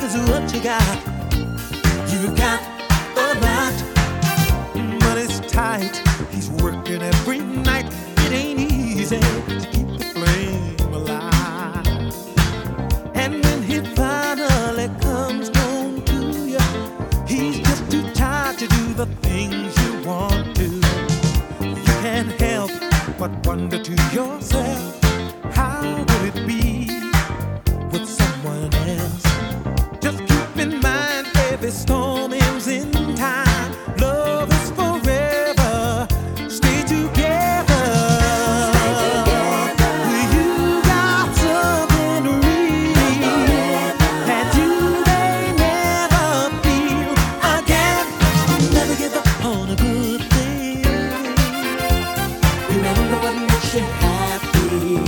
is what you got. You got a lot, but it's tight. He's working every night. It ain't easy to keep the flame alive. And when he finally comes home to you, he's just too tired to do the things you want to. You can't help but wonder to yourself, how would it be with someone else? Just keep in mind, every storm ends in time. Love is forever. Stay together. You got something real that you may never feel again. Never give up on a good thing. Remember what makes you happy.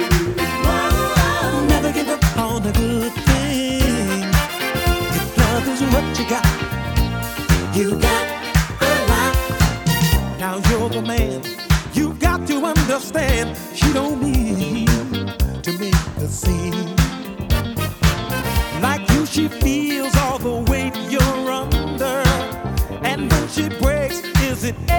Never give up on a good thing. If love is what you got, you got a lot. Now you're the man. You got to understand. She don't mean to make a scene. Like you, she feels all the weight you're under. And when she breaks, is it